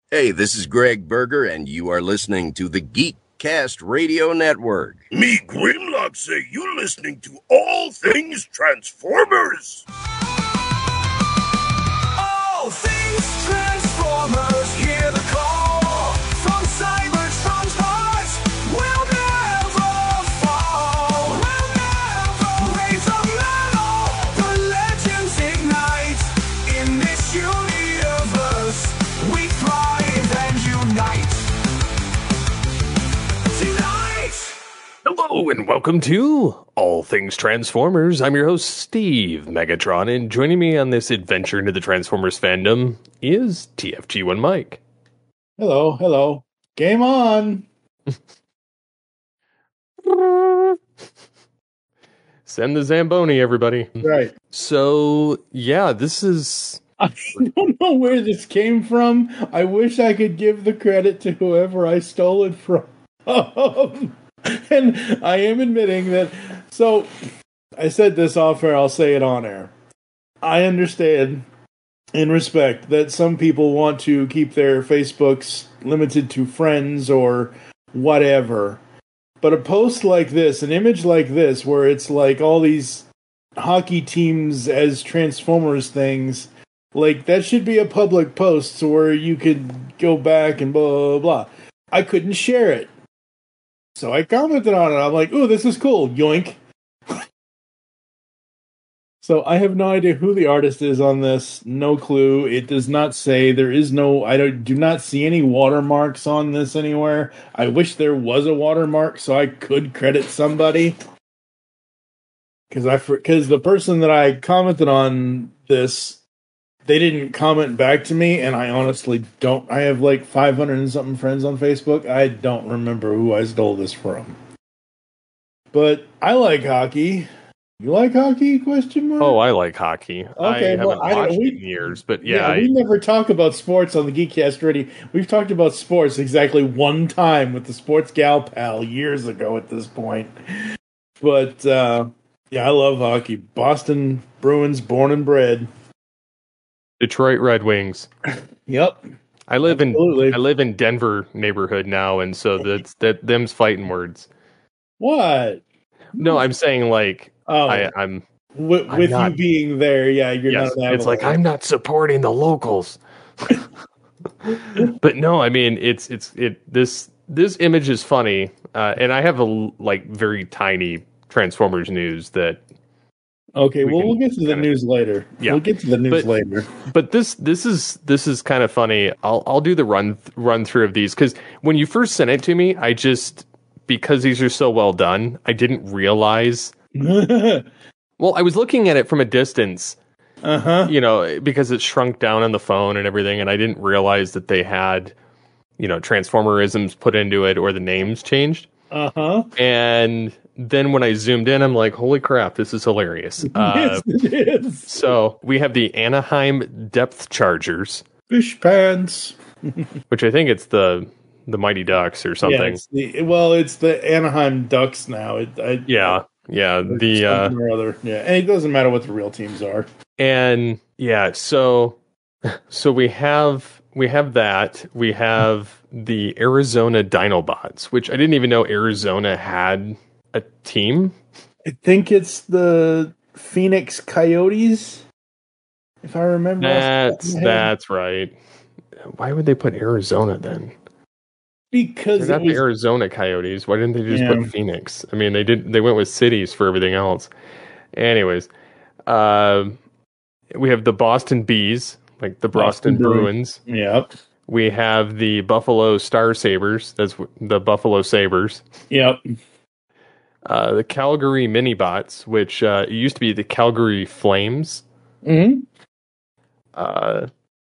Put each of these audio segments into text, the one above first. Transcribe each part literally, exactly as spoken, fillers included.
Hey, this is Greg Berger, and you are listening to the Geekcast Radio Network. Me, Grimlock, say you're listening to All Things Transformers. All Things Transformers, hear the call from Cybertron's heart. We'll never fall. We'll never raise a medal. The legends ignite in this universe. We thrive and unite tonight. Hello and welcome to All Things Transformers. I'm your host, Steve Megatron, and joining me on this adventure into the Transformers fandom is T F G one Mike. Hello, hello. Game on. Send the Zamboni, everybody. Right. So, yeah, this is... I don't know where this came from. I wish I could give the credit to whoever I stole it from. And I am admitting that. So, I said this off air, I'll say it on air. I understand and respect that some people want to keep their Facebooks limited to friends or whatever. But a post like this, an image like this, where it's like all these hockey teams as Transformers things, like, that should be a public post where you could go back and blah, blah, blah. I couldn't share it. So I commented on it. I'm like, ooh, this is cool. Yoink. So I have no idea who the artist is on this. No clue. It does not say. There is no, I don't, do not see any watermarks on this anywhere. I wish there was a watermark so I could credit somebody. Because I, because the person that I commented on this, they didn't comment back to me, and I honestly don't. I have like five hundred and something friends on Facebook. I don't remember who I stole this from. But I like hockey. You like hockey? Question mark. Oh, I like hockey. Okay, I well, haven't I don't- watched we- it in years, but yeah. Yeah, I, we never talk about sports on the Geekcast Radio. We've talked about sports exactly one time with the Sports Gal Pal years ago at this point. But, uh, yeah, I love hockey. Boston Bruins, born and bred. Detroit Red Wings. Yep. I live Absolutely. in I live in Denver neighborhood now, and so that's that them's fighting words. What? No, I'm saying like Oh, I, I'm with, I'm with not- you being there, yeah, you're yes, not an it's like Avalanche. I'm not supporting the locals. But no, I mean it's it's it this this image is funny, uh, and I have a l- like very tiny Transformers news that. Okay, we well, can we'll get to the kinda- news later. Yeah. We'll get to the news But- later. But this this is this is kind of funny. I'll I'll do the run run through of these because when you first sent it to me, I just because these are so well done, I didn't realize. Well, I was looking at it from a distance, Uh-huh. you know, because it shrunk down on the phone and everything, and I didn't realize that they had, you know, Transformerisms put into it or the names changed. Uh-huh. And then when I zoomed in, I'm like, holy crap, this is hilarious. Uh, Yes, it is. so we have the Anaheim Depth Chargers, Fish pants. which I think it's the the Mighty Ducks or Yeah, something. it's the, well, it's the Anaheim Ducks now. It, I, Yeah, yeah. The uh, something or other. Yeah, and it doesn't matter what the real teams are. and yeah, so so we have we have that. We have the Arizona Dinobots, which I didn't even know Arizona had a team. I think it's the Phoenix Coyotes, if I remember. off the top That's of my head. that's right. Why would they put Arizona then? because They're it not was the Arizona Coyotes. Why didn't they just Yeah. put Phoenix? I mean, they did. They went with cities for everything else. Anyways, uh, we have the Boston Bees, like the Boston, Boston Bruins. Yep. We have the Buffalo Star Sabers. That's w- the Buffalo Sabers. Yep. Uh, the Calgary Minibots, which uh, it used to be the Calgary Flames. Mm-hmm. Uh,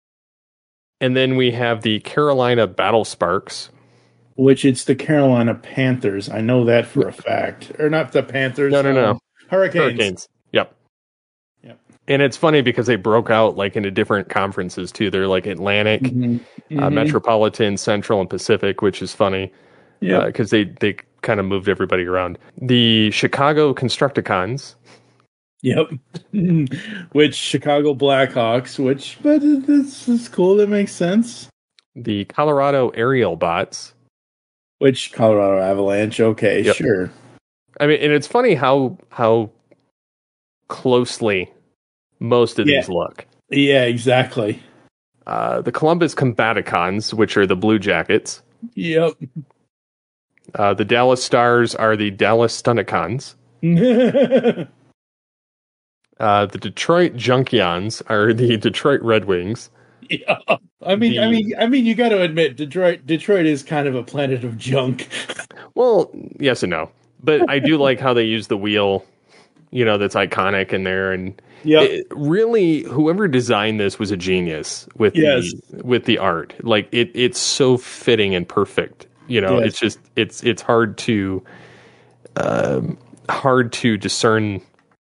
and then we have the Carolina Battle Sparks. Which it's the Carolina Panthers. I know that for a fact. Or not the Panthers. No, no, no. um, Hurricanes. Hurricanes. Yep. Yep. And it's funny because they broke out like into different conferences too. They're like Atlantic, Mhm. uh, Mhm. Metropolitan, Central, and Pacific, which is funny Yep. because they they kind of moved everybody around. The Chicago Constructicons. Yep. Which Chicago Blackhawks, which, but this is cool. That makes sense. the Colorado Aerial Bots. Which Colorado Avalanche? Okay, Yep. sure. I mean, and it's funny how how closely most of Yeah. these look. Yeah, exactly. Uh, the Columbus Combaticons, which are the Blue Jackets. Yep. Uh, the Dallas Stars are the Dallas Stunticons. Uh, the Detroit Junkions are the Detroit Red Wings. Yeah. I mean, I The- mean, I mean, you got to admit, Detroit, Detroit is kind of a planet of junk. Well, yes and no. But I do like how they use the wheel, you know, that's iconic in there. And Yep. it, really, whoever designed this was a genius with Yes. the with the art. Like it, it's so fitting and perfect. You know, Yes. it's just it's it's hard to um, hard to discern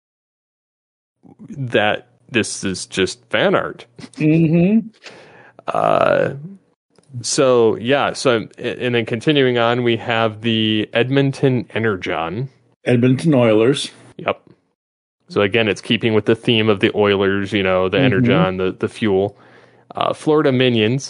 that this is just fan art. Mm-hmm. Uh, so yeah, so and then continuing on, we have the Edmonton Energon. Edmonton Oilers. Yep. So again, it's keeping with the theme of the Oilers, you know, the Mhm. Energon, the the fuel. Uh, Florida Minions.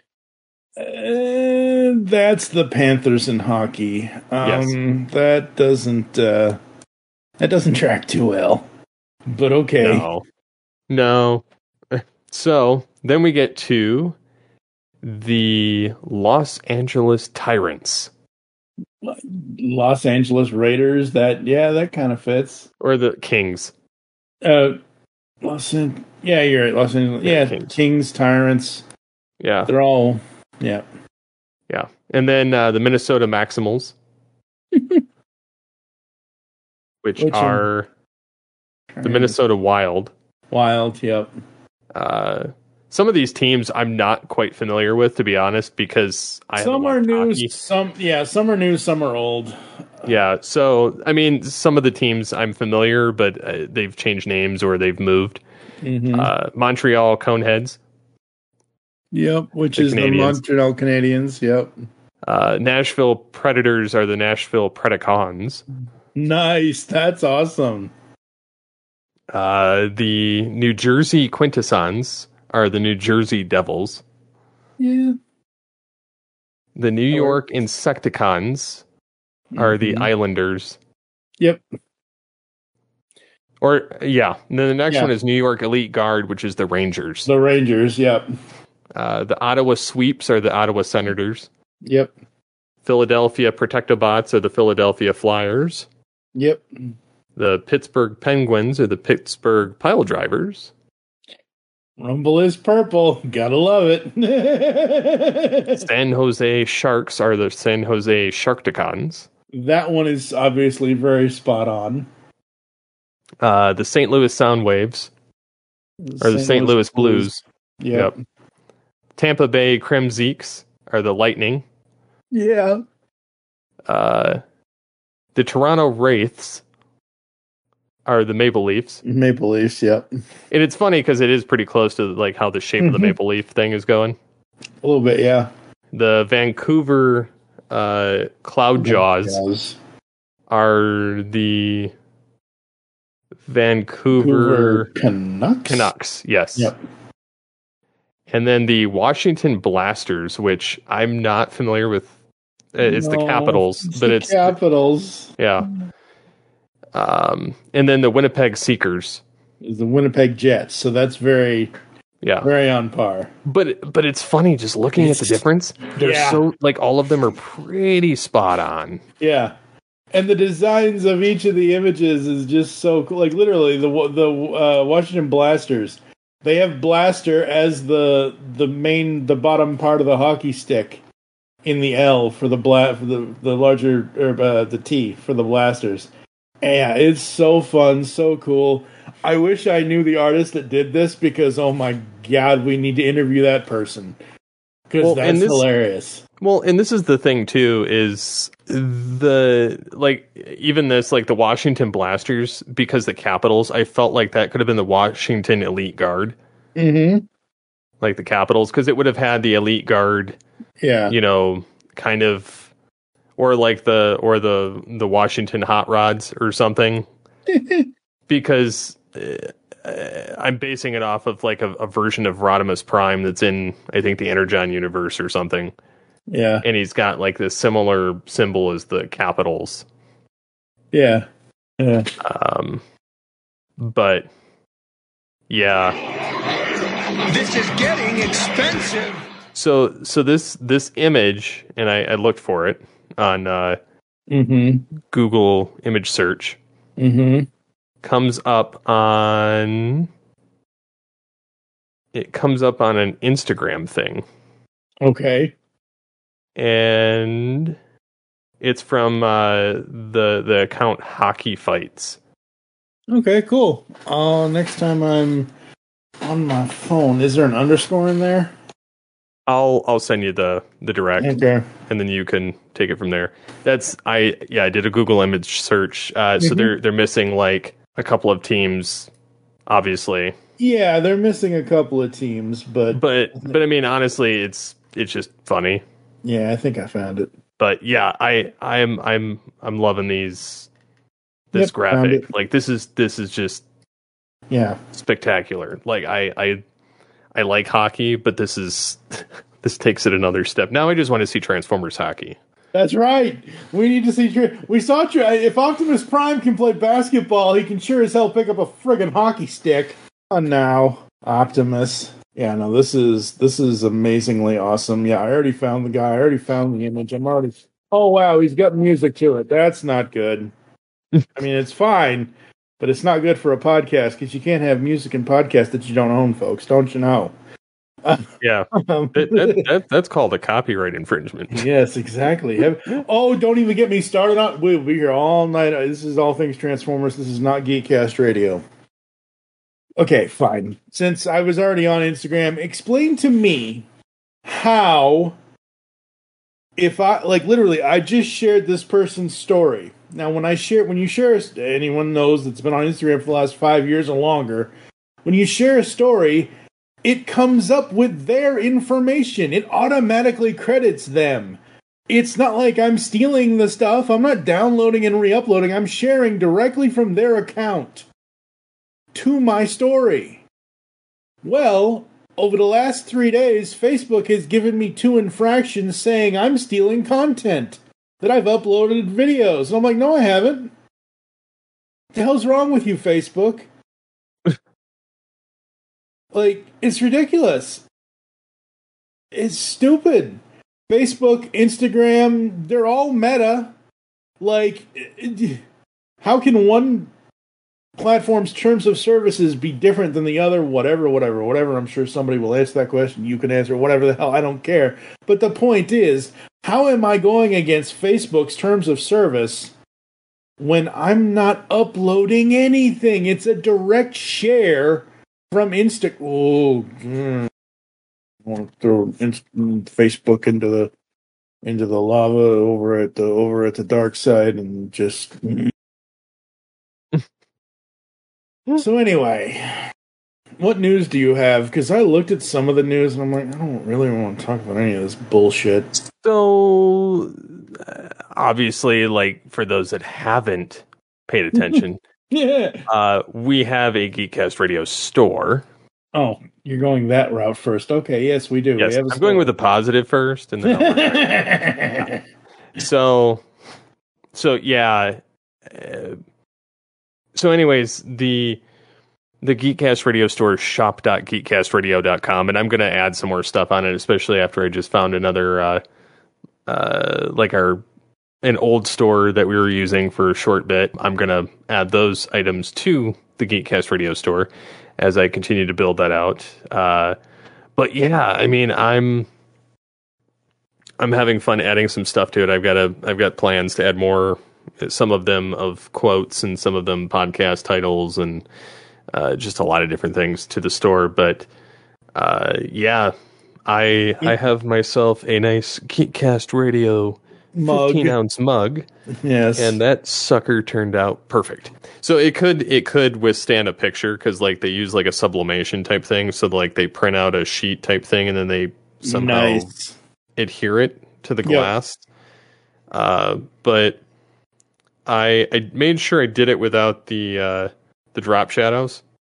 Uh, that's the Panthers in hockey. Um, That doesn't uh, that doesn't track too well. But okay. No, no. So then we get to the Los Angeles Tyrants, Los Angeles Raiders. That yeah, that kind of fits. or the Kings. Uh, Los An- yeah, you're right. Los Angeles. Yeah, Yeah, Kings. Kings, Tyrants. Yeah, They're all yeah. yeah. And then uh, the Minnesota Maximals, which, Which are the Minnesota Wild. Wild. Yep. Uh, some of these teams I'm not quite familiar with, to be honest, because I Some are haven't new. watched hockey. Some yeah. Some are new. Some are old. Yeah, so I mean, some of the teams I'm familiar, but uh, they've changed names or they've moved. Mhm. Uh, Montreal Coneheads, Yep. Which the is Canadiens. the Montreal Canadiens. Yep. uh, Nashville Predators are the Nashville Predacons. Nice. That's awesome. Uh, the New Jersey Quintessons are the New Jersey Devils. Yeah. The New York Insecticons are the Mhm. Islanders. Yep. Or, yeah, and then the next Yeah. one is New York Elite Guard, which is the Rangers. The Rangers. Yep. Uh, the Ottawa Sweeps are the Ottawa Senators. Yep. Philadelphia Protectobots are the Philadelphia Flyers. Yep. The Pittsburgh Penguins are the Pittsburgh Pile Drivers. Rumble is purple. Gotta love it. San Jose Sharks are the San Jose Sharkticons. That one is obviously very spot on. Uh, the Saint Louis Soundwaves are the Saint Louis Blues. Yep. Yep. Tampa Bay Crimzeeks are the Lightning. Yeah. Uh, the Toronto Wraiths are the Maple Leafs. Maple Leafs. Yep. And it's funny because it is pretty close to like how the shape of the Mhm. Maple Leaf thing is going. A little bit. Yeah. The Vancouver uh, Cloud Jaws Jaws. are the Vancouver Vancouver Canucks. Canucks. Yes. Yep. And then the Washington Blasters, which I'm not familiar with. Uh, It's the No, Capitals, it's but the it's Capitals. yeah. Um, and then the Winnipeg Seekers. Is the Winnipeg Jets. So that's very, Yeah. very on par. But but it's funny just looking at the It's- difference. They're yeah. so like all of them are pretty spot on. Yeah. And the designs of each of the images is just so cool. Like literally, the the uh, Washington Blasters, they have blaster as the the main the bottom part of the hockey stick in the L for the bla- for the the larger or uh, the T for the blasters. And yeah, it's so fun, so cool. I wish I knew the artist that did this because oh my god, we need to interview that person because Well, that's and this- hilarious. Well, and this is the thing too is the like even this like the Washington Blasters because the Capitals, I felt like that could have been the Washington Elite Guard, Mm-hmm. like the Capitals, because it would have had the Elite Guard, Yeah. you know, kind of, or like the or the the Washington Hot Rods or something, because uh, uh, I'm basing it off of like a, a version of Rodimus Prime that's in, I think, the Energon universe or something. Yeah. And he's got like this similar symbol as the capitals. Yeah. Yeah. Um, but yeah. This is getting expensive. So so this this image, and I, I looked for it on uh, Mm-hmm. Google image search, Mm-hmm. comes up on it comes up on an Instagram thing, Okay. and it's from uh, the the account Hockey Fights. Okay, cool. Uh, next time I'm on my phone, is there an underscore in there? I'll I'll send you the the direct, Okay. and then you can take it from there. That's I yeah I did a Google image search. Uh, so Mhm. they're they're missing like a couple of teams, obviously, Yeah, they're missing a couple of teams, but but but I mean honestly, it's it's just funny. yeah, I think I found it. But yeah, I I'm I'm I'm loving these this Yep, found graphic. it. Like this is this is just Yeah. spectacular. Like I I I like hockey, but this is this takes it another step. Now I just want to see Transformers hockey. That's right. We need to see. Tri- We saw. Tri- if Optimus Prime can play basketball, he can sure as hell pick up a friggin' hockey stick. Oh, now Optimus. Yeah, no. This is this is amazingly awesome. Yeah, I already found the guy. I already found the image. I'm already. Oh wow, he's got music to it. That's not good. I mean, it's fine, but it's not good for a podcast because you can't have music in podcast that you don't own, folks. Don't you know? Yeah, Um, that, that, that, that's called a copyright infringement. Yes, exactly. Have- oh, don't even get me started on. We'll be here all night. This is All Things Transformers. This is not Geekcast Radio. Okay, fine. Since I was already on Instagram, explain to me how, if I, like literally, I just shared this person's story. Now, when I share, when you share, anyone knows that's been on Instagram for the last five years or longer, when you share a story, it comes up with their information. It automatically credits them. It's not like I'm stealing the stuff. I'm not downloading and re-uploading. I'm sharing directly from their account to my story. Well, over the last three days, Facebook has given me two infractions saying I'm stealing content, that I've uploaded videos. And I'm like, no, I haven't. What the hell's wrong with you, Facebook? Like, it's ridiculous. It's stupid. Facebook, Instagram, they're all meta. Like, it- how can one platform's terms of services be different than the other? Whatever, whatever, whatever. I'm sure somebody will ask that question. You can answer whatever the hell. I don't care. But the point is, how am I going against Facebook's terms of service when I'm not uploading anything? It's a direct share from Insta. Oh, mm. I want to throw Inst- Facebook into the into the lava over at the over at the dark side and just. mm. So anyway, what news do you have? Because I looked at some of the news and I'm like, I don't really want to talk about any of this bullshit. So uh, obviously, like for those that haven't paid attention, Yeah. uh, we have a Geekcast Radio store. Oh, you're going that route first. Okay, yes, we do. Yes, we have a I'm going with the positive first, and then I'll work back. so, so yeah. Uh, so, anyways, the the Geekcast Radio store is shop dot geekcast radio dot com, and I'm going to add some more stuff on it, especially after I just found another, uh, uh, like our an old store that we were using for a short bit. I'm going to add those items to the Geekcast Radio store as I continue to build that out. Uh, but yeah, I mean, I'm I'm having fun adding some stuff to it. I've got a I've got plans to add more, some of them of quotes and some of them podcast titles and uh, just a lot of different things to the store. But uh, yeah, I I have myself a nice Geekcast Radio Mug. fifteen ounce mug. Yes. And that sucker turned out perfect. So it could it could withstand a picture because like they use like a sublimation type thing. So like they print out a sheet type thing and then they somehow nice. adhere it to the Yep. glass. Uh, but I I made sure I did it without the uh, the drop shadows.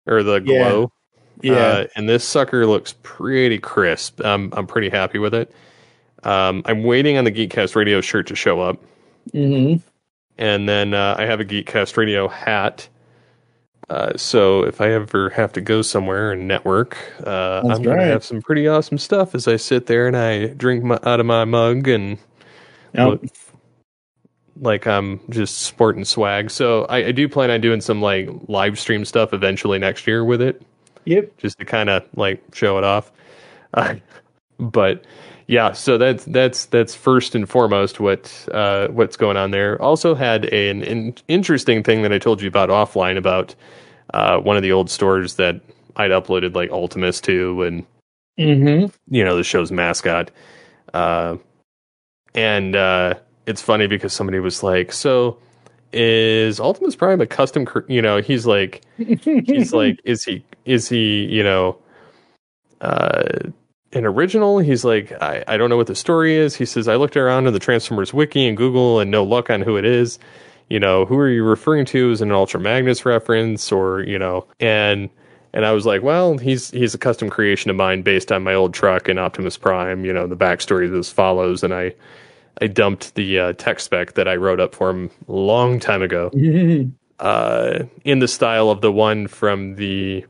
or the glow. Yeah. Uh, and this sucker looks pretty crisp. Um, I'm pretty happy with it. Um, I'm waiting on the Geekcast Radio shirt to show up. Mm-hmm. And then uh, I have a Geekcast Radio hat. Uh, so if I ever have to go somewhere and network, uh, I'm going right. to have some pretty awesome stuff as I sit there and I drink my, out of my mug and Yep. look like I'm just sporting swag. So I, I do plan on doing some like live stream stuff eventually next year with it. Yep. Just to kind of like show it off. Uh, but yeah, so that's that's that's first and foremost what uh, what's going on there. Also had a, an, an interesting thing that I told you about offline about uh, one of the old stores that I'd uploaded like Ultimus to, and Mm-hmm. you know the show's mascot. Uh, and uh, it's funny because somebody was like, "So is Ultimus Prime a custom?" Cr-? You know, he's like, he's like, is he is he you know. Uh, an original? He's like, I, I don't know what the story is. He says, I looked around in the Transformers wiki and Google and no luck on who it is. You know, who are you referring to? Is it an Ultra Magnus reference or, you know, and and I was like, well, he's he's a custom creation of mine based on my old truck and Optimus Prime. You know, the backstory is as follows. And I, I dumped the uh, tech spec that I wrote up for him a long time ago uh, in the style of the one from the...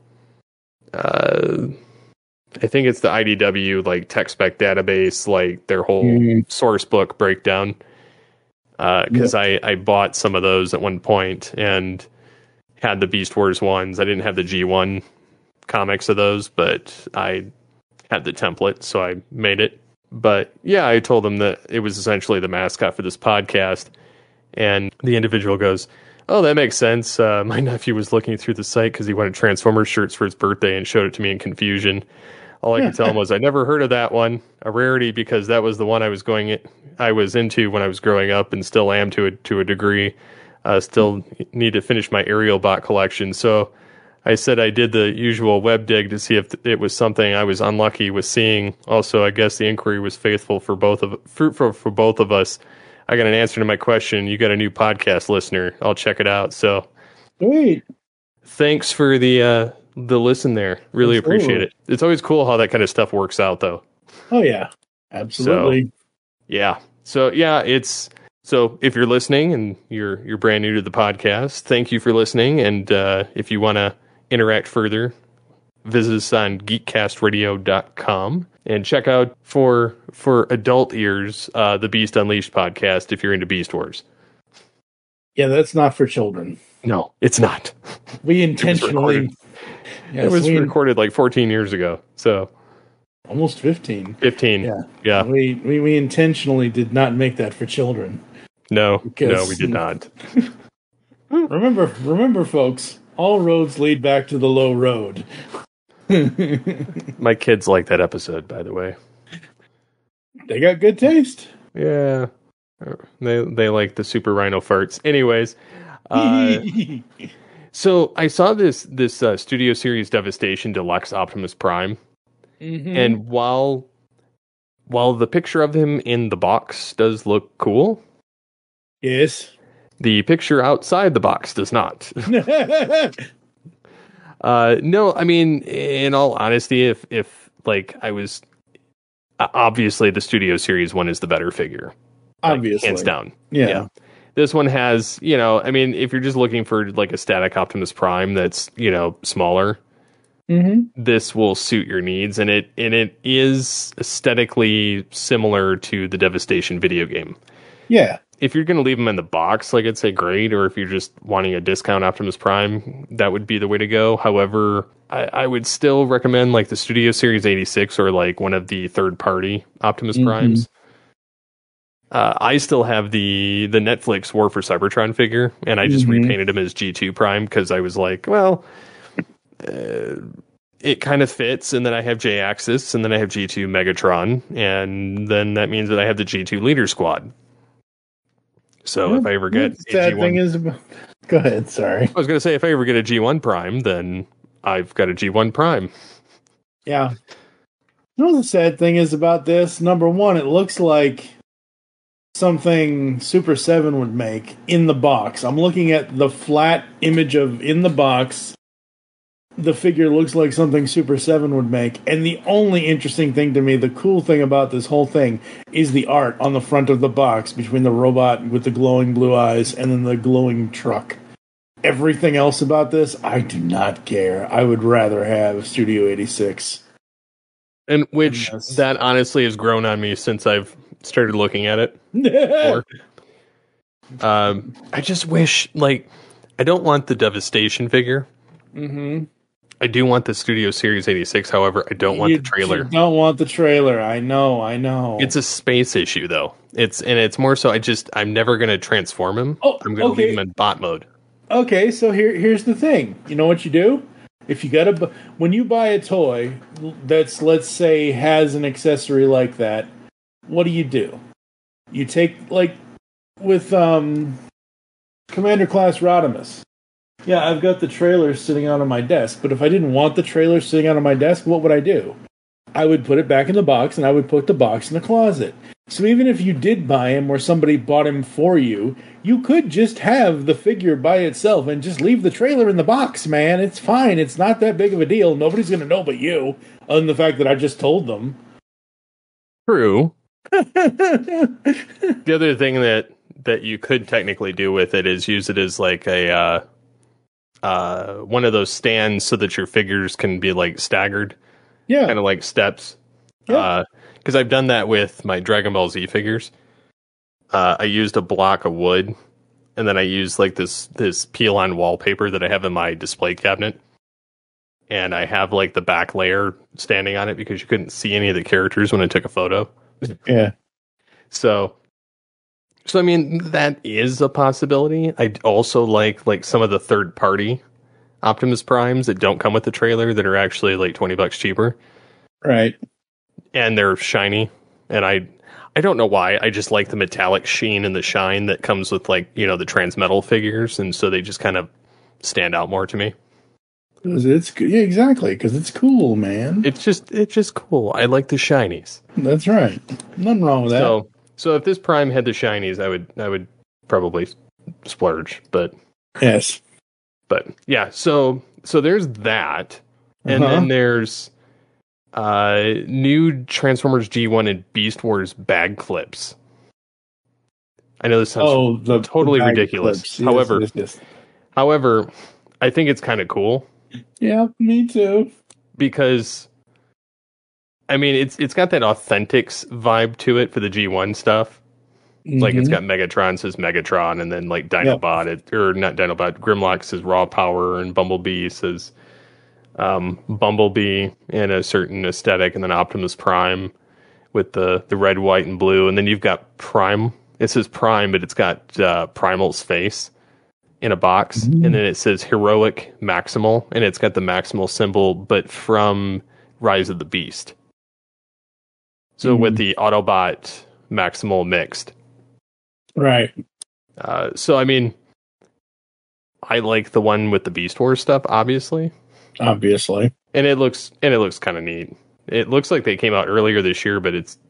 Uh, I think it's the I D W like tech spec database, like their whole mm. source book breakdown. Because uh, yep. I, I bought some of those at one point and had the Beast Wars ones. I didn't have the G one comics of those, but I had the template, so I made it. But yeah, I told them that it was essentially the mascot for this podcast. And the individual goes, oh, that makes sense. Uh, my nephew was looking through the site because he wanted Transformers shirts for his birthday and showed it to me in confusion. All I could tell him was I never heard of that one, a rarity because that was the one I was going in, I was into when I was growing up and still am to a to a degree. Uh, still need to finish my Aerial Bot collection. So I said I did the usual web dig to see if it was something I was unlucky with seeing. Also, I guess the inquiry was faithful for both of fruitful for both of us. I got an answer to my question. You got a new podcast listener. I'll check it out. So, Sweet. Thanks for the uh, the listen there. Really Absolutely. appreciate it. It's always cool how that kind of stuff works out, though. Oh yeah, absolutely. So, yeah. So yeah, it's so if you're listening and you're you're brand new to the podcast, thank you for listening. And uh, if you want to interact further, visit us on geekcast radio dot com and check out for for adult ears uh, the Beast Unleashed podcast if you're into Beast Wars. Yeah, that's not for children. No, it's not. We intentionally. Yes, it was we recorded like fourteen years ago, so almost fifteen. Fifteen. Yeah, yeah. We we, we intentionally did not make that for children. No, because, no, we did not. remember, remember, folks. All roads lead back to the low road. My kids like that episode, by the way. They got good taste. Yeah, they they like the Super Rhino farts. Anyways. Uh, So I saw this this uh, Studio Series Devastation Deluxe Optimus Prime, mm-hmm. and while while the picture of him in the box does look cool, yes, the picture outside the box does not. uh, no, I mean, in all honesty, if if like I was obviously the Studio Series one is the better figure, obviously, like, hands down, yeah. yeah. This one has, you know, I mean, if you're just looking for like a static Optimus Prime that's, you know, smaller, mm-hmm. this will suit your needs, and it and it is aesthetically similar to the Devastation video game. Yeah. If you're going to leave them in the box, like I'd say great, or if you're just wanting a discount Optimus Prime, that would be the way to go. However, I, I would still recommend like the Studio Series eighty-six or like one of the third-party Optimus mm-hmm. Primes. Uh, I still have the the Netflix War for Cybertron figure, and I just mm-hmm. repainted him as G two Prime because I was like, well, uh, it kind of fits, and then I have J-Axis, and then I have G two Megatron, and then that means that I have the G two Leader Squad. So yeah, if I ever get the sad G one, thing is, about... go ahead. Sorry, I was going to say if I ever get a G one Prime, then I've got a G one Prime. Yeah. You know the sad thing is about this? Number one, it looks like something Super seven would make in the box. I'm looking at the flat image of in the box, the figure looks like something Super seven would make. And the only interesting thing to me, the cool thing about this whole thing, is the art on the front of the box between the robot with the glowing blue eyes and then the glowing truck. Everything else about this, I do not care. I would rather have Studio eighty-six. And which, Yes. that honestly has grown on me since I've started looking at it. More. um, I just wish, like, I don't want the Devastation figure. Mm-hmm. I do want the Studio Series eighty-six, however, I don't want You the trailer. don't want the trailer. I know, I know. It's a space issue, though. It's and it's more so. I just I'm never going to transform him. Oh, I'm going to okay. leave him in bot mode. Okay, so here here's the thing. You know what you do? If you got to, when you buy a toy that's, let's say, has an accessory like that, what do you do? You take, like, with um, Commander Class Rodimus. Yeah, I've got the trailer sitting out on my desk, but if I didn't want the trailer sitting out on my desk, what would I do? I would put it back in the box, and I would put the box in the closet. So even if you did buy him or somebody bought him for you, you could just have the figure by itself and just leave the trailer in the box, man. It's fine. It's not that big of a deal. Nobody's going to know but you, other than the fact that I just told them. True. The other thing that that you could technically do with it is use it as like a uh, uh, one of those stands so that your figures can be like staggered, Yeah. kind of like steps. Yeah. Because I've done that with my Dragon Ball Z figures. Uh, I used a block of wood, and then I used like this this peel-on wallpaper that I have in my display cabinet. And I have like the back layer standing on it because you couldn't see any of the characters when I took a photo. Yeah. So, so I mean, that is a possibility. I also like like some of the third party Optimus Primes that don't come with the trailer that are actually like twenty bucks cheaper. Right. And they're shiny. And I I don't know why. I just like the metallic sheen and the shine that comes with like, you know, the Transmetal figures. And so they just kind of stand out more to me. It's yeah, exactly, because it's cool, man. It's just it's just cool. I like the shinies. That's right. Nothing wrong with that. So so if this Prime had the shinies, I would I would probably splurge. But yes. But yeah, so so there's that, and Uh-huh. then there's uh, new Transformers G one and Beast Wars bag clips. I know this sounds Oh, the totally the bag ridiculous. clips. Yes, However, yes, yes. however, I think it's kind of cool Yeah, me too. because I mean it's it's got that Authentics vibe to it for the G one stuff. Like it's Mhm. got Megatron says Megatron, and then like Dinobot, it, or not Dinobot, Grimlock says Raw Power, and Bumblebee says um, Bumblebee in a certain aesthetic, and then Optimus Prime with the, the red, white, and blue, and then you've got Prime. It says Prime, but it's got uh, Primal's face in a box, Mhm. and then it says Heroic Maximal, and it's got the Maximal symbol, but from Rise of the Beast. So Mhm. with the Autobot Maximal mixed. Right. Uh, so I mean, I like the one with the Beast Wars stuff, obviously, Obviously. and it looks and it looks kind of neat. It looks like they came out earlier this year, but it's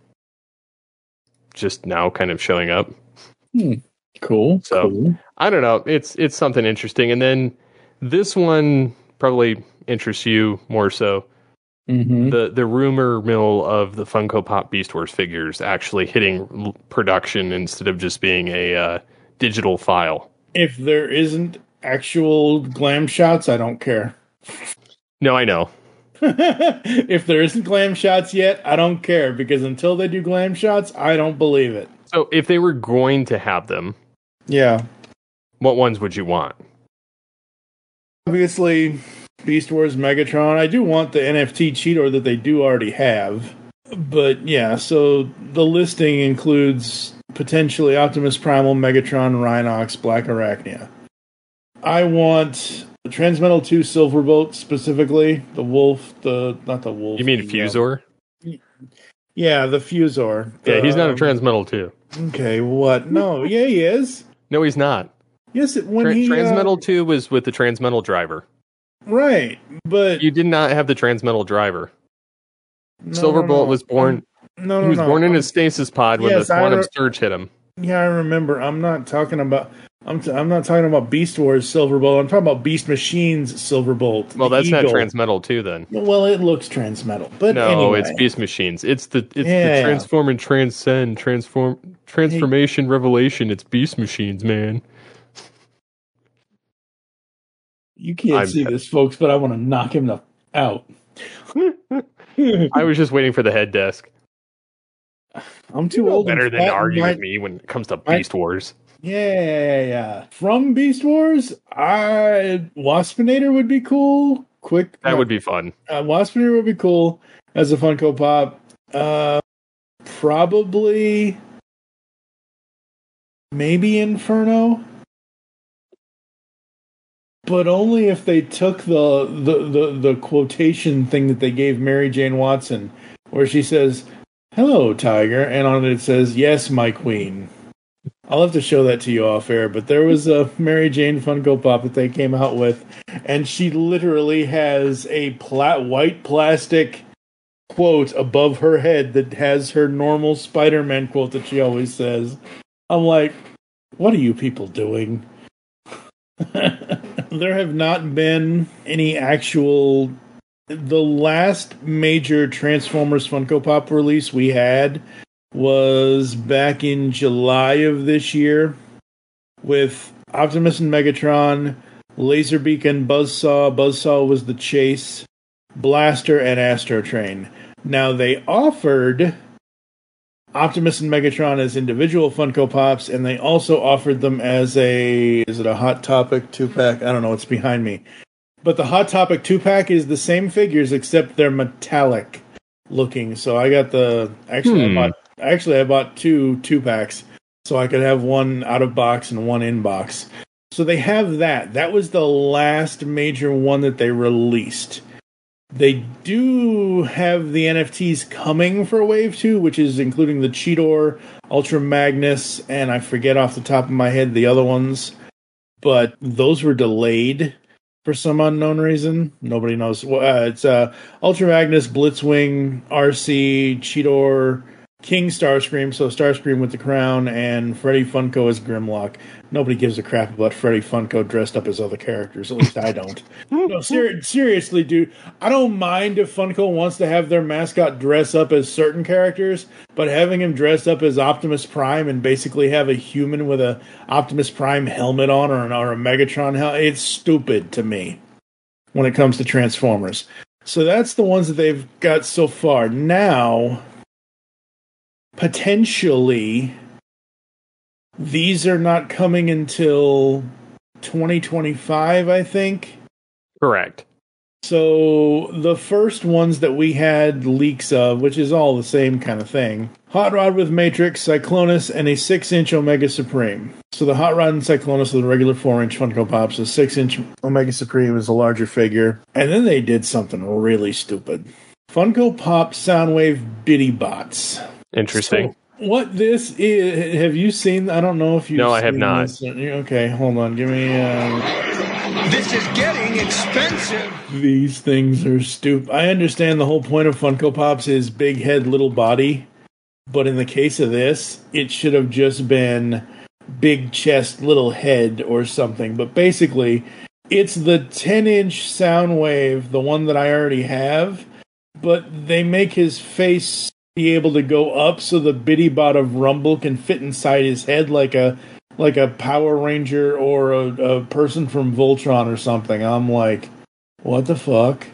just now kind of showing up. Hmm. Cool. So cool. I don't know. It's it's something interesting, and then this one probably interests you more so. Mm-hmm. The the rumor mill of the Funko Pop Beast Wars figures actually hitting l- production instead of just being a uh, digital file. If there isn't actual glam shots, I don't care. No, I know. If there isn't glam shots yet, I don't care, because until they do glam shots, I don't believe it. So if they were going to have them, Yeah. what ones would you want? Obviously, Beast Wars, Megatron. I do want the N F T Cheetor that they do already have. But yeah, so the listing includes potentially Optimus Primal, Megatron, Rhinox, Black Arachnia. I want the Transmetal two Silverbolt specifically. The Wolf, the not the Wolf. You mean the, Fusor? um, yeah, the Fusor. Yeah, he's not a Um, Transmetal too. Okay, what? No, yeah, he is. No, he's not. Yes, it, when Tra- he Transmetal uh, two was with the Transmetal driver. right, but You did not have the Transmetal driver. no, Silverbolt no, no. was born. No, no, he was no. born in I'm- a stasis pod when Yes, the I quantum re- surge hit him. Yeah, I remember. I'm not talking about. I'm t- I'm not talking about Beast Wars Silverbolt. I'm talking about Beast Machines Silverbolt. Well, the that's Eagle. not Transmetal too, then. Well, it looks Transmetal, but No, anyway. it's Beast Machines. It's the it's Yeah. the Transform and Transcend, Transform, Transformation, Revelation. It's Beast Machines, man. You can't I'm- see this, folks, but I want to knock him the- out. I was just waiting for the head desk. I'm too old. Better and than fat to and argue my- with me when it comes to my- Beast Wars. Yeah, yeah, yeah. From Beast Wars, I Waspinator would be cool. Quick, That no, would be fun. uh, Waspinator would be cool as a Funko Pop. Uh, probably, maybe Inferno, but only if they took the the the, the quotation thing that they gave Mary Jane Watson, where she says, "Hello, Tiger," and on it it says, "Yes, my queen." I'll have to show that to you off air, but there was a Mary Jane Funko Pop that they came out with, and she literally has a pla- white plastic quote above her head that has her normal Spider-Man quote that she always says. I'm like, what are you people doing? There have not been any actual... The last major Transformers Funko Pop release we had was back in July of this year with Optimus and Megatron, Laserbeak and Buzzsaw. Buzzsaw was the chase, Blaster, and Astro Train. Now, they offered Optimus and Megatron as individual Funko Pops, and they also offered them as a... Is it a Hot Topic two-pack? I don't know. It's behind me. But the Hot Topic two-pack is the same figures, except they're metallic looking. So I got the... Actually, Hmm. I bought... Actually, I bought two two packs so I could have one out of box and one in box. So they have that. That was the last major one that they released. They do have the N F Ts coming for Wave two, which is including the Cheetor, Ultra Magnus, and I forget off the top of my head the other ones. But those were delayed for some unknown reason. Nobody knows. Uh, it's uh, Ultra Magnus, Blitzwing, R C, Cheetor, King Starscream, so Starscream with the crown, and Freddy Funko as Grimlock. Nobody gives a crap about Freddy Funko dressed up as other characters. At least I don't. No, ser- seriously, dude. I don't mind if Funko wants to have their mascot dress up as certain characters, but having him dress up as Optimus Prime and basically have a human with a Optimus Prime helmet on or, an, or a Megatron helmet, it's stupid to me when it comes to Transformers. So that's the ones that they've got so far. Now... Potentially, these are not coming until twenty twenty-five, I think. Correct. So, the first ones that we had leaks of, which is all the same kind of thing, Hot Rod with Matrix, Cyclonus, and a six inch Omega Supreme. So, the Hot Rod and Cyclonus are the regular four inch Funko Pops. The six inch Omega Supreme is a larger figure. And then they did something really stupid. Funko Pop Soundwave Bitty Bots. Interesting. So what this is, have you seen? I don't know if you. No, I have not. This. Okay, hold on. Give me. Uh, This is getting expensive. these things are stupid. I understand the whole point of Funko Pops is big head, little body, but in the case of this, it should have just been big chest, little head, or something. But basically, it's the ten inch Soundwave, the one that I already have, but they make his face be able to go up so the bitty bot of Rumble can fit inside his head like a like a Power Ranger or a, a person from Voltron or something. I'm like, what the fuck?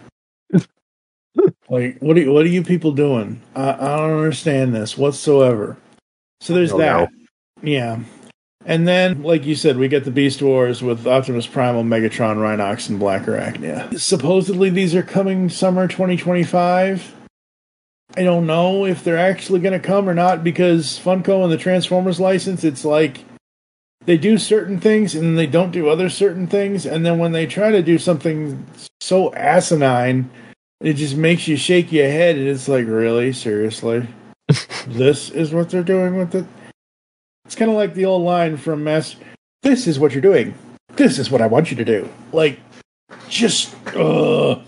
Like, what are you, what are you people doing? I, I don't understand this whatsoever. So there's Oh, that. Yeah. And then, like you said, we get the Beast Wars with Optimus Primal, Megatron, Rhinox, and Black Arachnia. Supposedly these are coming summer twenty twenty-five. I don't know if they're actually going to come or not, because Funko and the Transformers license, it's like they do certain things and they don't do other certain things, and then when they try to do something so asinine, it just makes you shake your head, and it's like, really? Seriously? This is what they're doing with it? It's kind of like the old line from Master, this is what you're doing. This is what I want you to do. Like, just, ugh.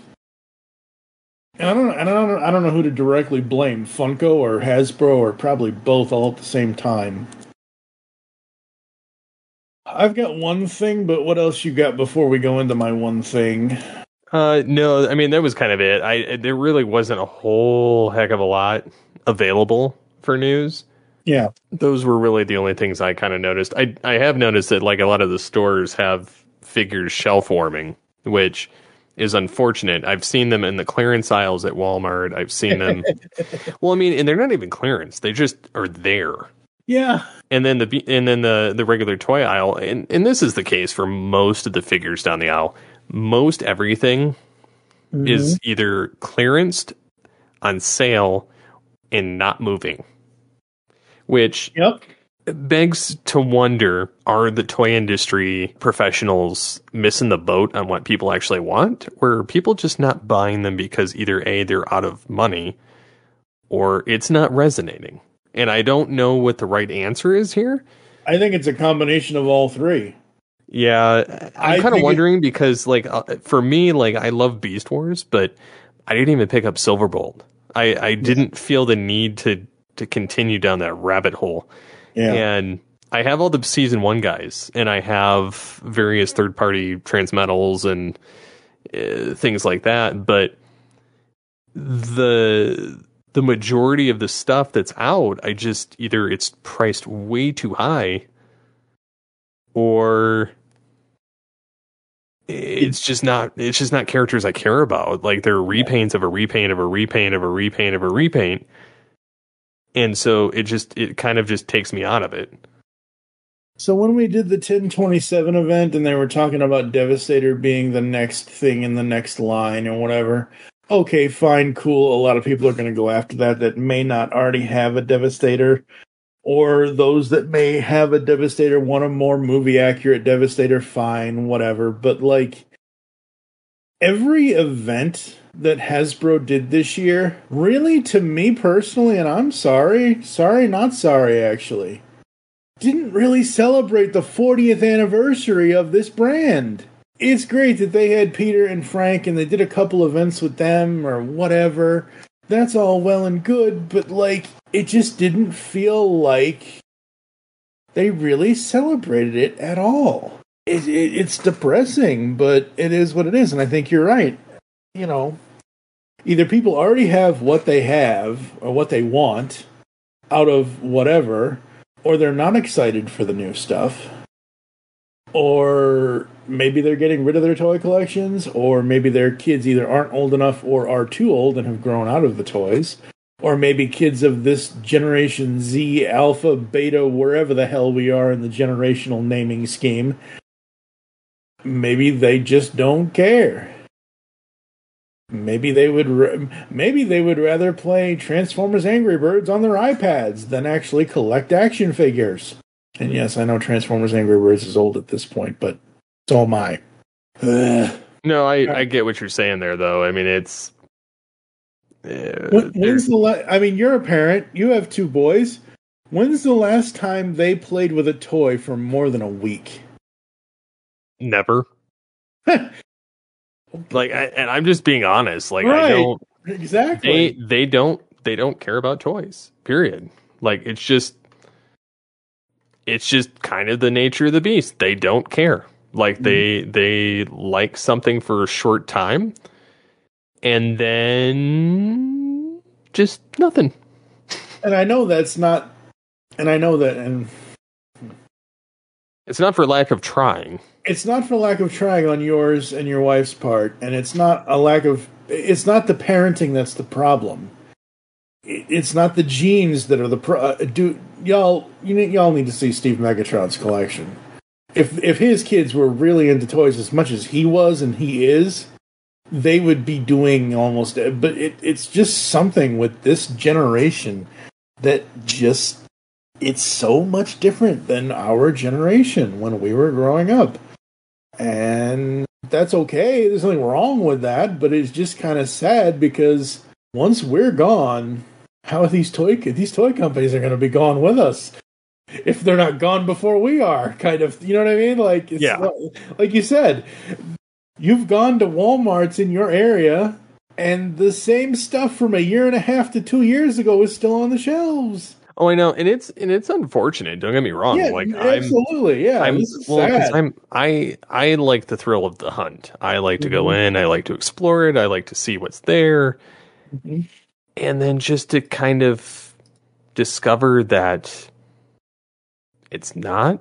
And I don't, I don't, know, I don't know who to directly blame, Funko or Hasbro or probably both all at the same time. I've got one thing, but what else you got before we go into my one thing? Uh, no, I mean, that was kind of it. I There really wasn't a whole heck of a lot available for news. Yeah. Those were really the only things I kind of noticed. I I have noticed that like a lot of the stores have figures shelf warming, which is unfortunate. I've seen them in the clearance aisles at Walmart. I've seen them. Well, I mean, and they're not even clearance. They just are there. Yeah. And then the and then the the regular toy aisle, and, and this is the case for most of the figures down the aisle. Most everything mm-hmm. is either clearanced, on sale, and not moving. Which yep. begs to wonder, are the toy industry professionals missing the boat on what people actually want? Or are people just not buying them because either A, they're out of money, or it's not resonating? And I don't know what the right answer is here. I think it's a combination of all three. Yeah, I'm kind of wondering it, because, like, uh, for me, like, I love Beast Wars, but I didn't even pick up Silverbolt. I, I didn't feel the need to to continue down that rabbit hole. Yeah. And I have all the season one guys, and I have various third party Transmetals and uh, things like that. But the the majority of the stuff that's out, I just either it's priced way too high, or it's just not it's just not characters I care about. Like they're repaints of a repaint of a repaint of a repaint of a repaint. And so it just, it kind of just takes me out of it. So when we did the ten twenty-seven event and they were talking about Devastator being the next thing in the next line or whatever, okay, fine, cool. A lot of people are going to go after that that may not already have a Devastator, or those that may have a Devastator want a more movie accurate Devastator, fine, whatever. But like every event that Hasbro did this year, really, to me personally, and I'm sorry, sorry, not sorry, actually, didn't really celebrate the fortieth anniversary of this brand. It's great that they had Peter and Frank and they did a couple events with them or whatever. That's all well and good, but like, it just didn't feel like they really celebrated it at all. It, it, it's depressing, but it is what it is, and I think you're right. You know, either people already have what they have or what they want out of whatever, or they're not excited for the new stuff, or maybe they're getting rid of their toy collections, or maybe their kids either aren't old enough or are too old and have grown out of the toys, or maybe kids of this Generation Z, Alpha, Beta, wherever the hell we are in the generational naming scheme, maybe they just don't care. Maybe they would ra- maybe they would rather play Transformers Angry Birds on their iPads than actually collect action figures. And yes, I know Transformers Angry Birds is old at this point, but so am I. Ugh. No, I, I get what you're saying there, though. I mean, it's... Uh, when, when's the la- I mean, you're a parent. You have two boys. When's the last time they played with a toy for more than a week? Never. Like, I, and I'm just being honest. Like, right. I don't exactly. They they don't they don't care about toys. Period. Like, it's just it's just kind of the nature of the beast. They don't care. Like, mm-hmm. they they like something for a short time, and then just nothing. And I know that's not. And I know that, and it's not for lack of trying. It's not for lack of trying on yours and your wife's part, and it's not a lack of... It's not the parenting that's the problem. It's not the genes that are the... Pro- uh, do y'all you need, y'all need to see Steve Megatron's collection. If if his kids were really into toys as much as he was and he is, they would be doing almost... But it, it's just something with this generation that just... It's so much different than our generation when we were growing up. And that's okay. There's nothing wrong with that, but it's just kind of sad because once we're gone, how are these toy these toy companies are going to be gone with us if they're not gone before we are? Kind of, you know what I mean? Like, it's yeah. like, like you said, you've gone to Walmart's in your area, and the same stuff from a year and a half to two years ago is still on the shelves. Oh, I know, and it's and it's unfortunate. Don't get me wrong. Yeah, like absolutely. I'm, Yeah, I'm this is well, 'cause sad. I'm I I like the thrill of the hunt. I like to go in. I like to explore it. I like to see what's there, Mhm. and then just to kind of discover that it's not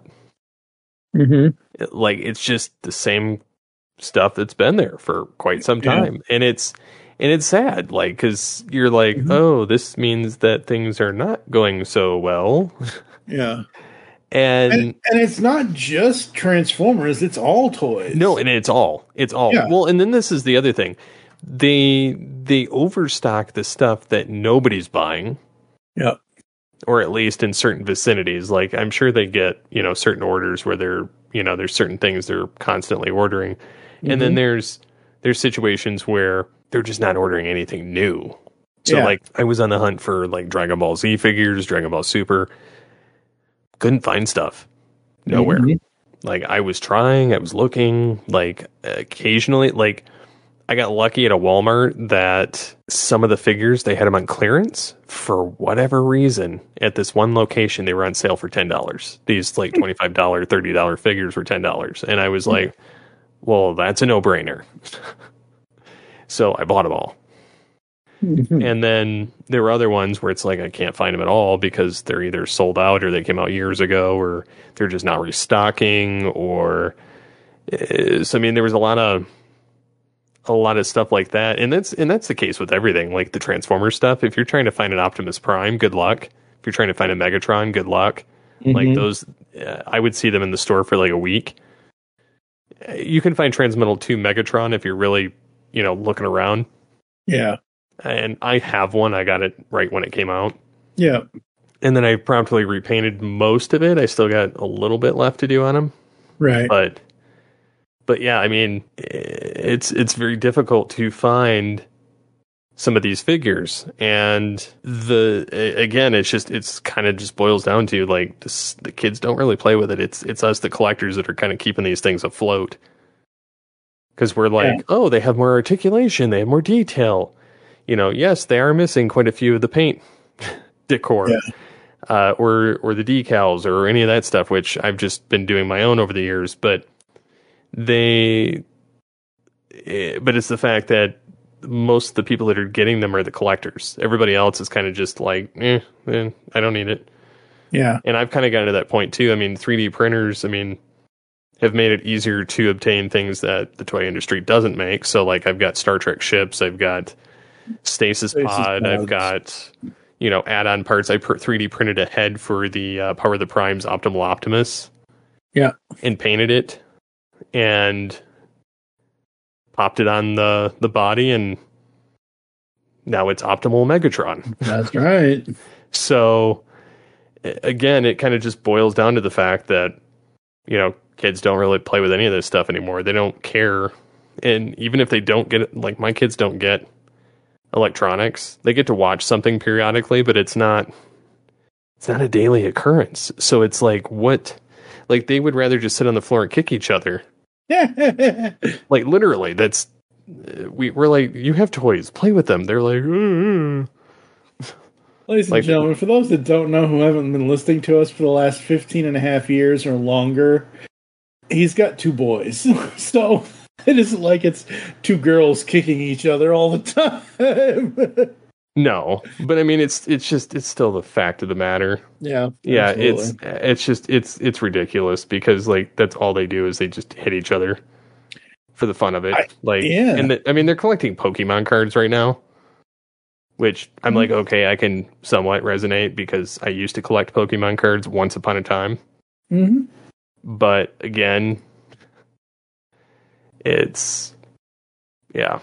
Mm-hmm. like it's just the same stuff that's been there for quite some Yeah. time, and it's and it's sad. Like because you're like, Mhm. oh, this means that things are not going so well, Yeah. and. And, and it's not just Transformers, it's all toys. No, and it's all. It's all. Yeah. Well, and then this is the other thing. They they overstock the stuff that nobody's buying, Yeah. or at least in certain vicinities. Like I'm sure they get, you know, certain orders where they're, you know, there's certain things they're constantly ordering. And then Mhm. there's there's situations where they're just not ordering anything new. So Yeah. like I was on the hunt for like Dragon Ball Z figures, Dragon Ball Super. Couldn't find stuff. Nowhere. Mhm. Like I was trying, I was looking, like occasionally, like I got lucky at a Walmart that some of the figures, they had them on clearance for whatever reason. At this one location, they were on sale for ten dollars. These like twenty-five dollars, thirty dollars figures were ten dollars. And I was like, well, that's a no-brainer. So I bought them all. Mhm. And then there were other ones where it's like I can't find them at all because they're either sold out or they came out years ago or they're just not restocking or uh, so I mean there was a lot of a lot of stuff like that, and that's and that's the case with everything, like the Transformers stuff. If you're trying to find an Optimus Prime, good luck. If you're trying to find a Megatron, good luck. Like Mhm. those, uh, I would see them in the store for like a week. Uh, You can find Transmetal two Megatron if you're really, you know, looking around. Yeah. And I have one. I got it right when it came out. Yeah. And then I promptly repainted most of it. I still got a little bit left to do on them. Right. But but yeah, I mean, it's it's very difficult to find some of these figures. And the again, it's just it's kind of just boils down to like this, the kids don't really play with it. It's it's us the collectors that are kind of keeping these things afloat. Because we're like, Yeah. oh, they have more articulation, they have more detail. You know, yes, they are missing quite a few of the paint decor, Yeah. uh, or or the decals, or any of that stuff, which I've just been doing my own over the years. But they, eh, but it's the fact that most of the people that are getting them are the collectors. Everybody else is kind of just like, eh, eh, I don't need it. Yeah. And I've kind of gotten to that point too. I mean, three D printers, I mean, have made it easier to obtain things that the toy industry doesn't make. So, like, I've got Star Trek ships, I've got Stasis, Stasis Pod, I've pods. got, you know, add-on parts. I per- three D printed a head for the uh, Power of the Prime's Optimal Optimus. Yeah. And painted it and popped it on the, the body, and now it's Optimal Megatron. That's right. So, a- again, it kind of just boils down to the fact that, you know, kids don't really play with any of this stuff anymore. They don't care. And even if they don't get it, like my kids don't get electronics, they get to watch something periodically, but it's not, it's not a daily occurrence. So it's like, what, like they would rather just sit on the floor and kick each other. Like literally, that's, uh, we, we're like, you have toys, play with them. They're like, "Mm, mm." Ladies and Like- gentlemen, for those that don't know who haven't been listening to us for the last fifteen and a half years or longer, he's got two boys. So it isn't like it's two girls kicking each other all the time. No, but I mean, it's, it's just, it's still the fact of the matter. Yeah. Yeah, absolutely. it's it's just it's it's ridiculous because like that's all they do is they just hit each other for the fun of it. I- like, yeah. and the, I mean they're collecting Pokemon cards right now, which I'm like, okay, I can somewhat resonate because I used to collect Pokemon cards once upon a time. Mhm. But again, it's yeah,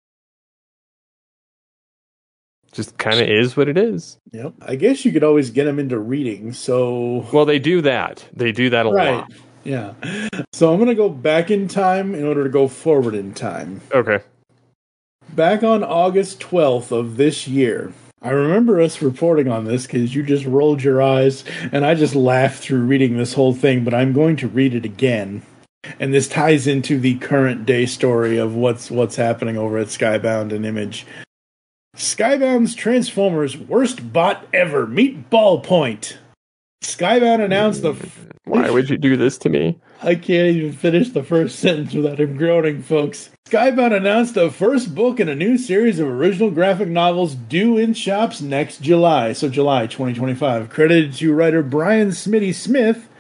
just kind of is what it is. Yep. I guess you could always get them into reading. So Well, they do that. They do that a right. lot. Yeah. So I'm going to go back in time in order to go forward in time. Okay. Back on August twelfth of this year, I remember us reporting on this because you just rolled your eyes and I just laughed through reading this whole thing, but I'm going to read it again. And this ties into the current day story of what's what's happening over at Skybound and Image. Skybound's Transformers worst bot ever. Meet Ballpoint. Skybound announced the... F- Why would you do this to me? I can't even finish the first sentence without him groaning, folks. Skybound announced the first book in a new series of original graphic novels due in shops next July. So July twenty twenty-five. Credited to writer Brian Smitty Smith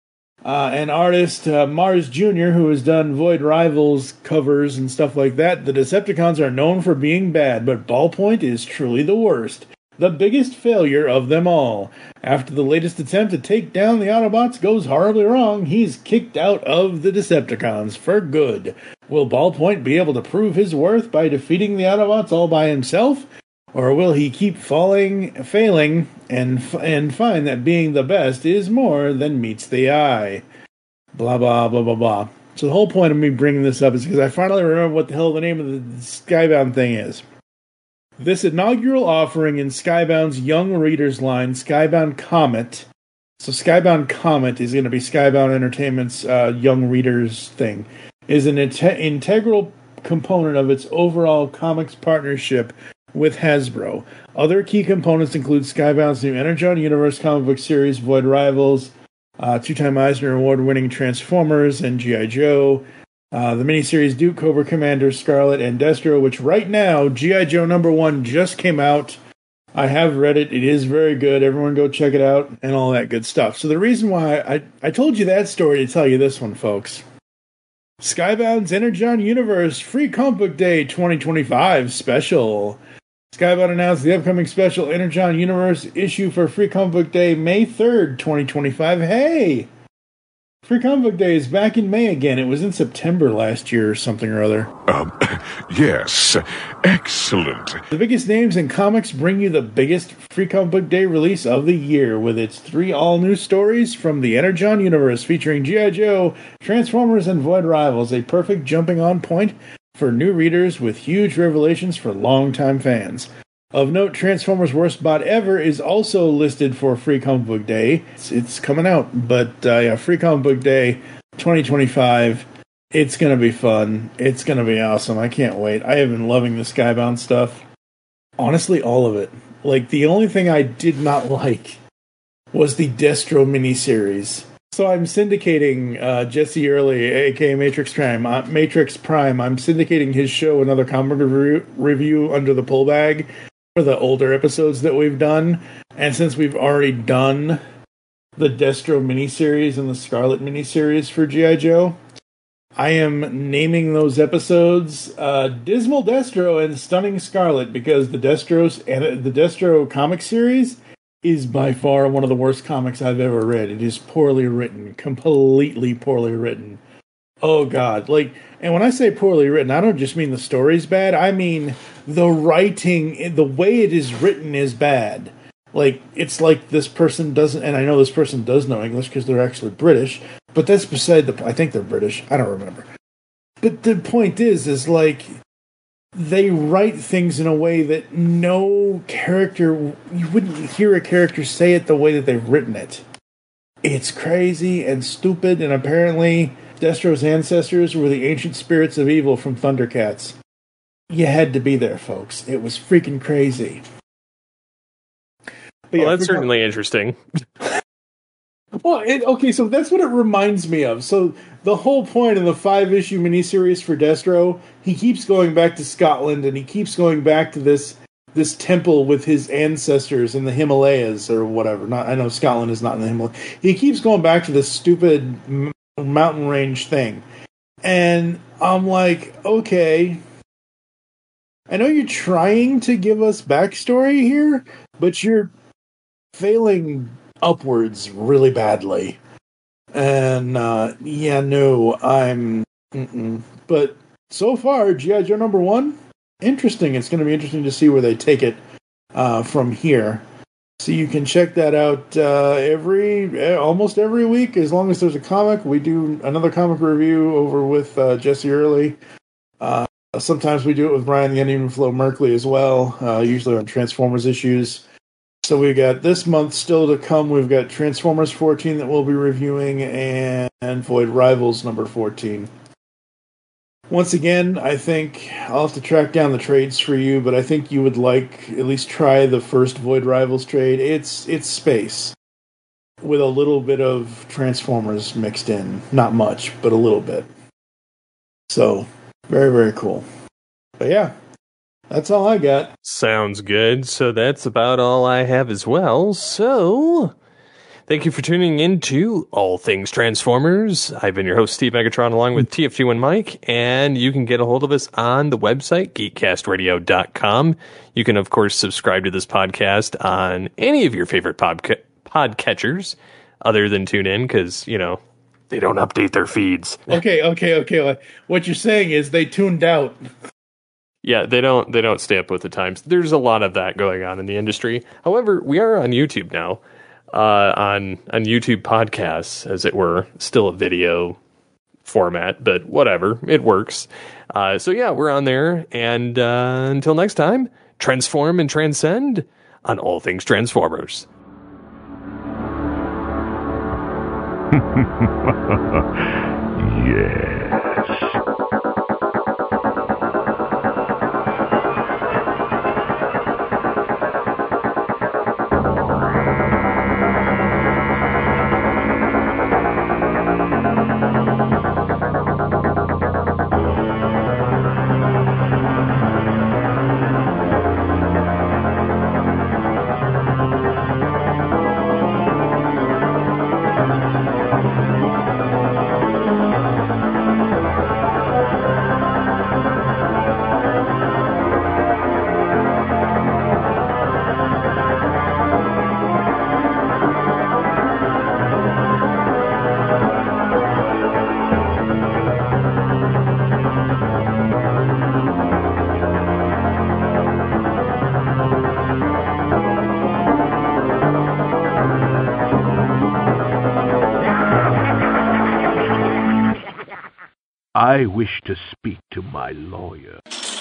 uh, and artist uh, Mars Junior, who has done Void Rivals covers and stuff like that. The Decepticons are known for being bad, but Ballpoint is truly the worst. The biggest failure of them all. After the latest attempt to take down the Autobots goes horribly wrong, he's kicked out of the Decepticons for good. Will Ballpoint be able to prove his worth by defeating the Autobots all by himself? Or will he keep falling, failing, and and find that being the best is more than meets the eye? Blah, blah, blah, blah, blah. So the whole point of me bringing this up is because I finally remember what the hell the name of the Skybound thing is. This inaugural offering in Skybound's Young Readers line, Skybound Comet. So Skybound Comet is going to be Skybound Entertainment's uh, Young Readers thing. Is an inte- integral component of its overall comics partnership with Hasbro. Other key components include Skybound's new Energon Universe comic book series, Void Rivals, uh, two-time Eisner Award-winning Transformers, and G I. Joe. Uh, the miniseries Duke, Cobra Commander, Scarlet, and Destro, which right now, G I. Joe number one just came out. I have read it. It is very good. Everyone go check it out and all that good stuff. So the reason why I, I told you that story to tell you this one, folks. Skybound's Energon Universe Free Comic Book Day twenty twenty-five special. Skybound announced the upcoming special Energon Universe issue for Free Comic Book Day May third, twenty twenty-five. Hey! Free Comic Book Day is back in May again. It was in September last year or something or other. Um, yes. Excellent. The biggest names in comics bring you the biggest Free Comic Book Day release of the year with its three all-new stories from the Energon universe featuring G I. Joe, Transformers, and Void Rivals, a perfect jumping-on point for new readers with huge revelations for longtime fans. Of note, Transformers' Worst Bot Ever is also listed for Free Comic Book Day. It's, it's coming out, but uh, yeah, Free Comic Book Day twenty twenty-five. It's going to be fun. It's going to be awesome. I can't wait. I have been loving the Skybound stuff. Honestly, all of it. Like, the only thing I did not like was the Destro miniseries. So I'm syndicating uh, Jesse Early, aka Matrix Prime. Uh, Matrix Prime. I'm syndicating his show, Another Comic Review, review Under the Pull Bag, for the older episodes that we've done. And since we've already done the Destro miniseries and the Scarlet miniseries for G I. Joe, I am naming those episodes uh, Dismal Destro and Stunning Scarlet, because the Destro's and the Destro comic series is by far one of the worst comics I've ever read. It is poorly written, completely poorly written. Oh God, like, and when I say poorly written, I don't just mean the story's bad. I mean the writing, the way it is written is bad. Like, it's like this person doesn't, and I know this person does know English because they're actually British, but that's beside the, I think they're British. I don't remember. But the point is, is like, they write things in a way that no character, you wouldn't hear a character say it the way that they've written it. It's crazy and stupid, and apparently Destro's ancestors were the ancient spirits of evil from Thundercats. You had to be there, folks. It was freaking crazy. But well, yeah, that's certainly interesting. Well, it, okay, so that's what it reminds me of. So the whole point of the five-issue miniseries for Destro, he keeps going back to Scotland, and he keeps going back to this this temple with his ancestors in the Himalayas or whatever. Not, I know Scotland is not in the Himalayas. He keeps going back to this stupid m- mountain range thing. And I'm like, okay, I know you're trying to give us backstory here, but you're failing upwards really badly. And, uh, yeah, no, I'm... Mm-mm. But so far, G I. Joe number one, interesting. It's going to be interesting to see where they take it uh, from here. So you can check that out uh, every, almost every week, as long as there's a comic. We do another comic review over with uh, Jesse Early. Uh, sometimes we do it with Brian the Uneven Flow Merkley as well, uh, usually on Transformers issues. So we've got this month still to come. We've got Transformers fourteen that we'll be reviewing, and, and Void Rivals number fourteen. once again, I think I'll have to track down the trades for you, but I think you would like at least try the first Void Rivals trade. It's it's space with a little bit of Transformers mixed in. Not much, but a little bit. So, very, very cool. But yeah, that's all I got. Sounds good. So that's about all I have as well. So, thank you for tuning in to All Things Transformers. I've been your host, Steve Megatron, along with T F T one Mike, and you can get a hold of us on the website, geek cast radio dot com. You can, of course, subscribe to this podcast on any of your favorite podca- podcatchers, other than TuneIn, because, you know, they don't update their feeds. Okay, okay, okay. What you're saying is they tuned out. Yeah, they don't they don't stay up with the times. There's a lot of that going on in the industry. However, we are on YouTube now. Uh, on on YouTube podcasts, as it were, still a video format, but whatever, it works. Uh, so yeah, we're on there, and uh, until next time, transform and transcend on All Things Transformers. Yes. I wish to speak to my lawyer.